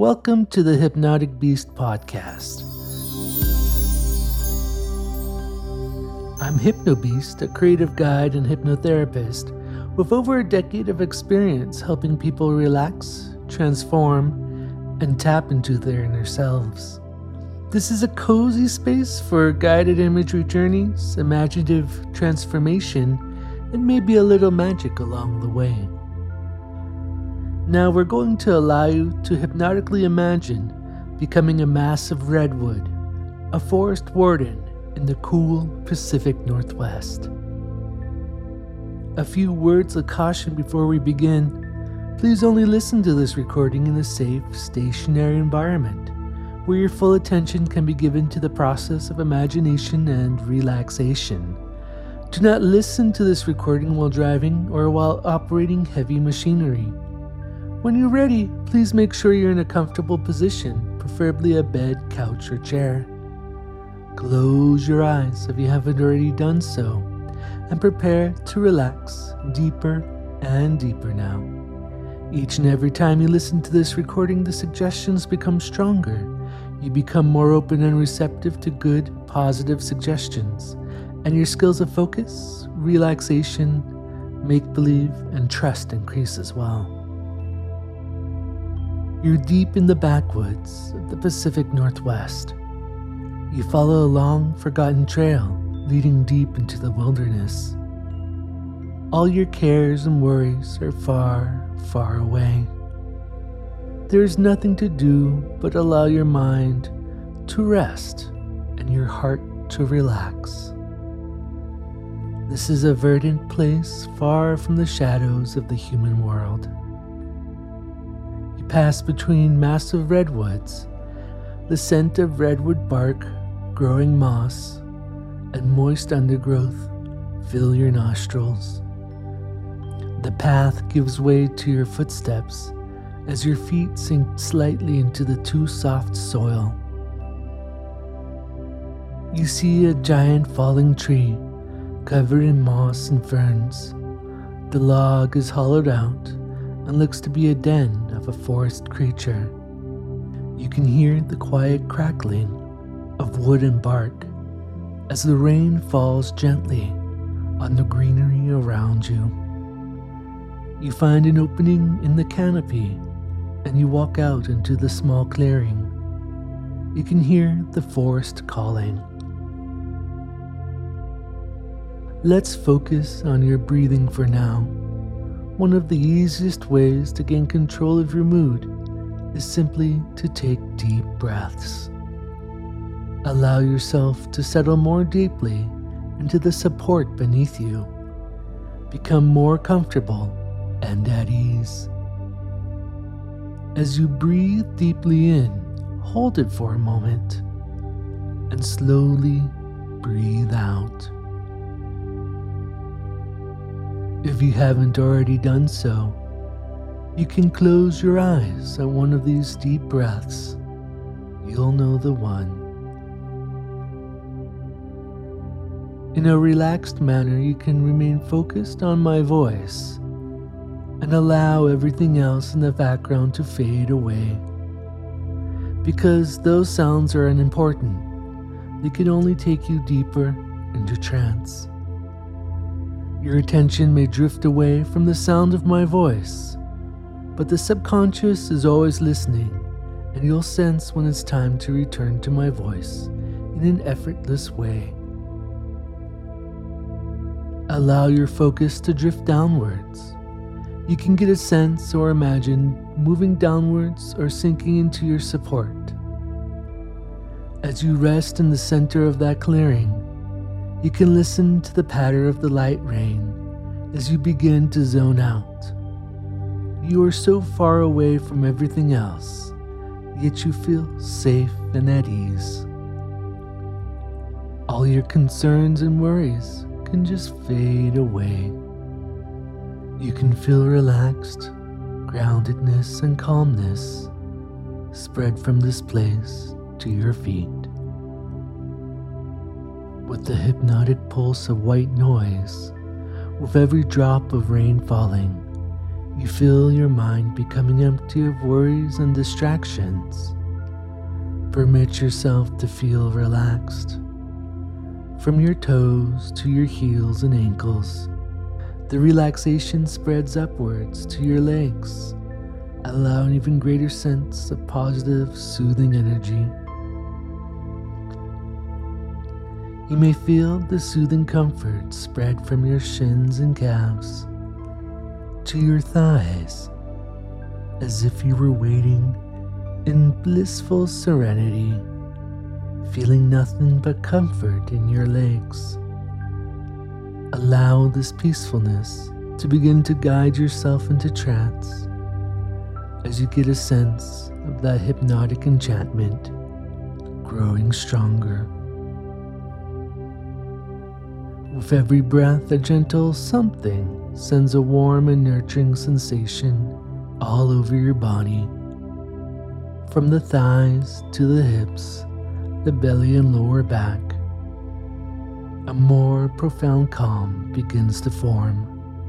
Welcome to the Hypnotic Beast podcast. I'm HypnoBeast, a creative guide and hypnotherapist with over a decade of experience helping people relax, transform, and tap into their inner selves. This is a cozy space for guided imagery journeys, imaginative transformation, and maybe a little magic along the way. Now we're going to allow you to hypnotically imagine becoming a massive redwood, a forest warden in the cool Pacific Northwest. A few words of caution before we begin. Please only listen to this recording in a safe, stationary environment where your full attention can be given to the process of imagination and relaxation. Do not listen to this recording while driving or while operating heavy machinery. When you're ready, please make sure you're in a comfortable position, preferably a bed, couch, or chair. Close your eyes if you haven't already done so, and prepare to relax deeper and deeper now. Each and every time you listen to this recording, the suggestions become stronger. You become more open and receptive to good, positive suggestions, and your skills of focus, relaxation, make-believe, and trust increase as well. You're deep in the backwoods of the Pacific Northwest. You follow a long, forgotten trail leading deep into the wilderness. All your cares and worries are far, far away. There is nothing to do but allow your mind to rest and your heart to relax. This is a verdant place far from the shadows of the human world. You pass between massive redwoods. The scent of redwood bark, growing moss, and moist undergrowth fill your nostrils. The path gives way to your footsteps as your feet sink slightly into the too soft soil. You see a giant falling tree covered in moss and ferns. The log is hollowed out and looks to be a den of a forest creature. You can hear the quiet crackling of wood and bark as the rain falls gently on the greenery around you. You find an opening in the canopy and you walk out into the small clearing. You can hear the forest calling. Let's focus on your breathing for now. One of the easiest ways to gain control of your mood is simply to take deep breaths. Allow yourself to settle more deeply into the support beneath you. Become more comfortable and at ease. As you breathe deeply in, hold it for a moment and slowly breathe out. If you haven't already done so, you can close your eyes at one of these deep breaths. You'll know the one. In a relaxed manner, you can remain focused on my voice and allow everything else in the background to fade away. Because those sounds are unimportant, they can only take you deeper into trance. Your attention may drift away from the sound of my voice, but the subconscious is always listening, and you'll sense when it's time to return to my voice in an effortless way. Allow your focus to drift downwards. You can get a sense or imagine moving downwards or sinking into your support. As you rest in the center of that clearing, you can listen to the patter of the light rain as you begin to zone out. You are so far away from everything else, yet you feel safe and at ease. All your concerns and worries can just fade away. You can feel relaxed, groundedness, and calmness spread from this place to your feet. With the hypnotic pulse of white noise, with every drop of rain falling, You feel your mind becoming empty of worries and distractions. Permit yourself to feel relaxed. From your toes to your heels and ankles, the relaxation spreads upwards to your legs. Allow an even greater sense of positive, soothing energy. You may feel the soothing comfort spread from your shins and calves to your thighs, as if you were waiting in blissful serenity, feeling nothing but comfort in your legs. Allow this peacefulness to begin to guide yourself into trance as you get a sense of that hypnotic enchantment growing stronger. With every breath, a gentle something sends a warm and nurturing sensation all over your body, from the thighs to the hips, the belly and lower back. A more profound calm begins to form.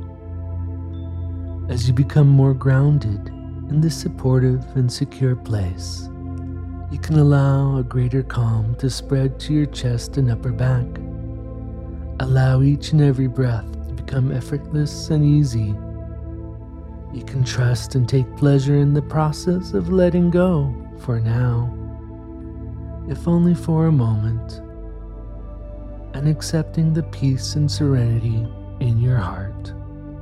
As you become more grounded in this supportive and secure place, you can allow a greater calm to spread to your chest and upper back. Allow each and every breath to become effortless and easy. You can trust and take pleasure in the process of letting go for now, if only for a moment, and accepting the peace and serenity in your heart.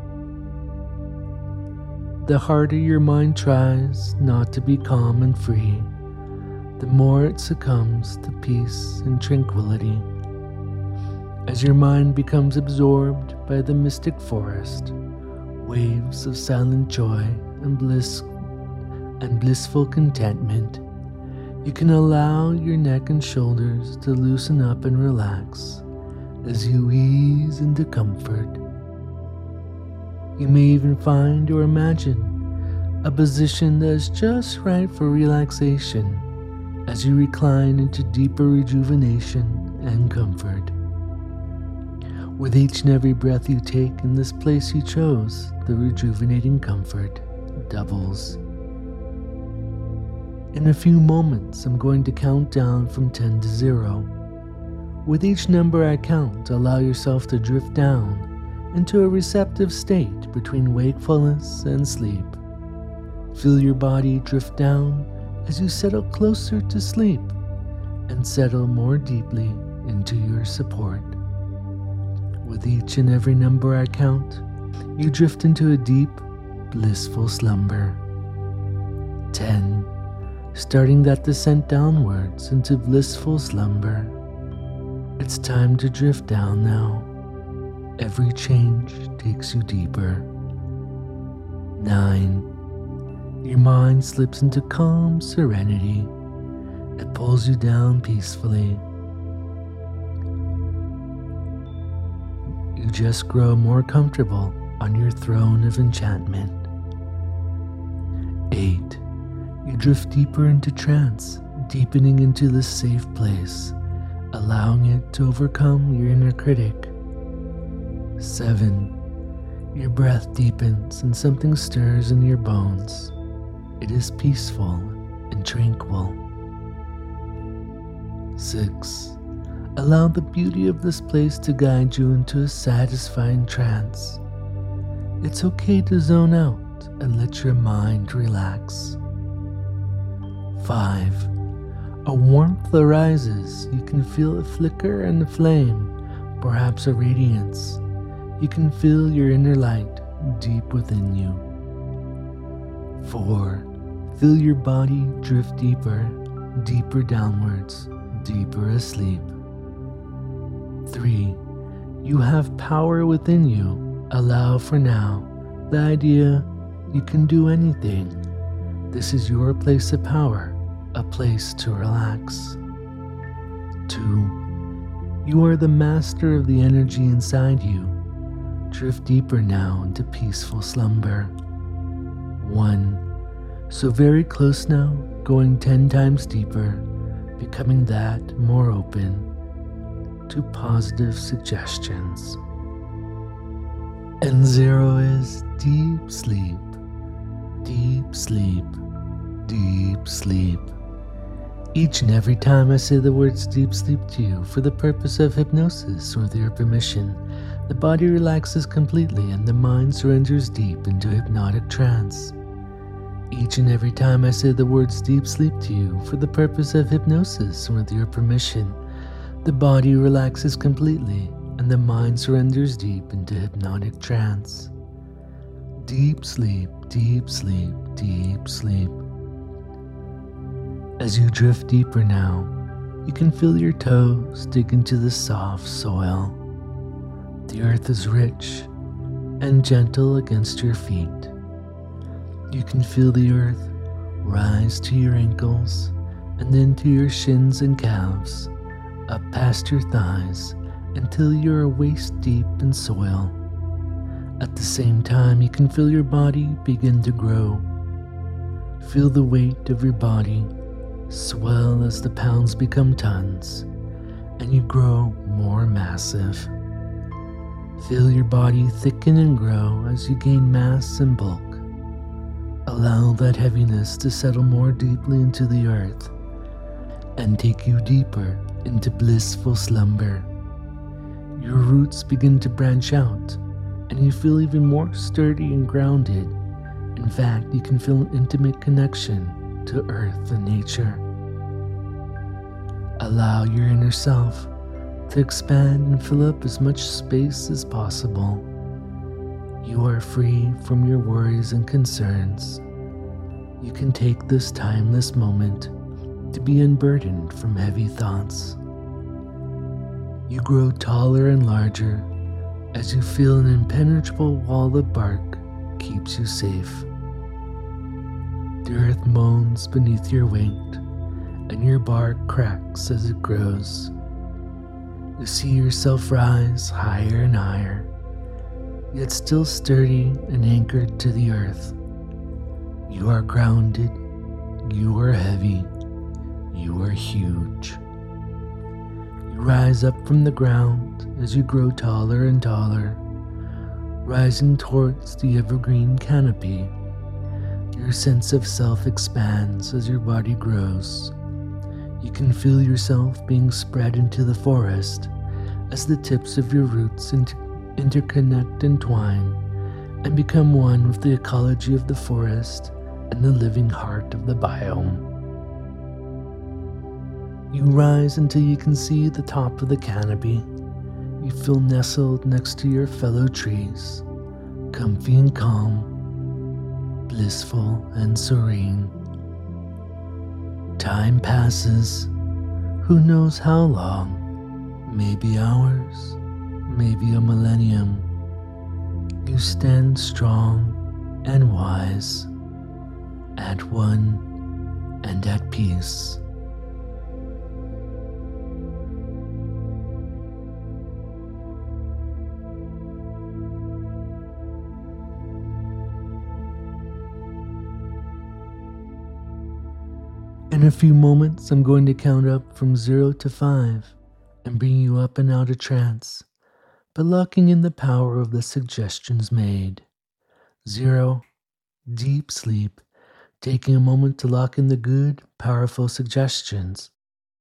The harder your mind tries not to be calm and free, the more it succumbs to peace and tranquility. As your mind becomes absorbed by the mystic forest, waves of silent joy and bliss and blissful contentment, you can allow your neck and shoulders to loosen up and relax as you ease into comfort. You may even find or imagine a position that is just right for relaxation as you recline into deeper rejuvenation and comfort. With each and every breath you take in this place you chose, the rejuvenating comfort doubles. In a few moments, I'm going to count down from 10 to 0. With each number I count, allow yourself to drift down into a receptive state between wakefulness and sleep. Feel your body drift down as you settle closer to sleep and settle more deeply into your support. With each and every number I count, you drift into a deep, blissful slumber. 10. Starting that descent downwards into blissful slumber. It's time to drift down now. Every change takes you deeper. 9. Your mind slips into calm serenity. It pulls you down peacefully. You just grow more comfortable on your throne of enchantment. 8. You drift deeper into trance, deepening into this safe place, allowing it to overcome your inner critic. 7. Your breath deepens and something stirs in your bones. It is peaceful and tranquil. 6. Allow the beauty of this place to guide you into a satisfying trance. It's okay to zone out and let your mind relax. 5. A warmth arises. You can feel a flicker and a flame, perhaps a radiance. You can feel your inner light deep within you. 4. Feel your body drift deeper, deeper downwards, deeper asleep. 3. You have power within you. Allow for now the idea you can do anything. This is your place of power, a place to relax. 2. You are the master of the energy inside you. Drift deeper now into peaceful slumber. 1. So very close now, going 10 times deeper, becoming that more open to positive suggestions. And 0 is deep sleep. Deep sleep, deep sleep. Each and every time I say the words deep sleep to you for the purpose of hypnosis or with your permission, the body relaxes completely and the mind surrenders deep into hypnotic trance. Each and every time I say the words deep sleep to you for the purpose of hypnosis or with your permission, the body relaxes completely and the mind surrenders deep into hypnotic trance. Deep sleep, deep sleep, deep sleep. As you drift deeper now, you can feel your toes dig into the soft soil. The earth is rich and gentle against your feet. You can feel the earth rise to your ankles and then to your shins and calves, up past your thighs until you are waist deep in soil. At the same time, you can feel your body begin to grow. Feel the weight of your body swell as the pounds become tons, and you grow more massive. Feel your body thicken and grow as you gain mass and bulk. Allow that heaviness to settle more deeply into the earth and take you deeper into blissful slumber. Your roots begin to branch out, and you feel even more sturdy and grounded. In fact, you can feel an intimate connection to earth and nature. Allow your inner self to expand and fill up as much space as possible. You are free from your worries and concerns. You can take this timeless moment to be unburdened from heavy thoughts. You grow taller and larger as you feel an impenetrable wall of bark keeps you safe. The earth moans beneath your weight, and your bark cracks as it grows. You see yourself rise higher and higher, yet still sturdy and anchored to the earth. You are grounded, you are heavy, you are huge. You rise up from the ground as you grow taller and taller, rising towards the evergreen canopy. Your sense of self expands as your body grows. You can feel yourself being spread into the forest as the tips of your roots interconnect and twine and become one with the ecology of the forest and the living heart of the biome. You rise until you can see the top of the canopy. You feel nestled next to your fellow trees, comfy and calm, blissful and serene. Time passes, who knows how long, maybe hours, maybe a millennium. You stand strong and wise, at one and at peace. In a few moments, I'm going to count up from 0 to 5 and bring you up and out of trance, but locking in the power of the suggestions made. 0, deep sleep, taking a moment to lock in the good, powerful suggestions.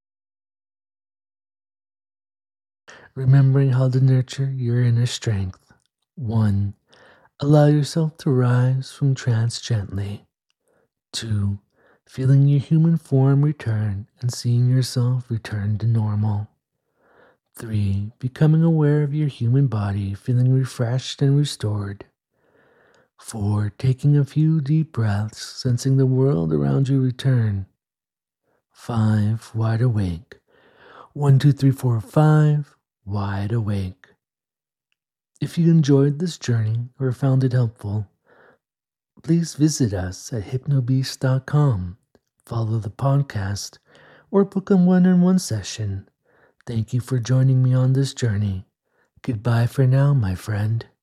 Remembering how to nurture your inner strength. 1, allow yourself to rise from trance gently. 2, feeling your human form return and seeing yourself return to normal. 3, becoming aware of your human body, feeling refreshed and restored. 4, taking a few deep breaths, sensing the world around you return. 5, wide awake. 1, 2, 3, 4, 5, wide awake. If you enjoyed this journey or found it helpful, please visit us at hypnobeast.com, follow the podcast, or book a one-on-one session. Thank you for joining me on this journey. Goodbye for now, my friend.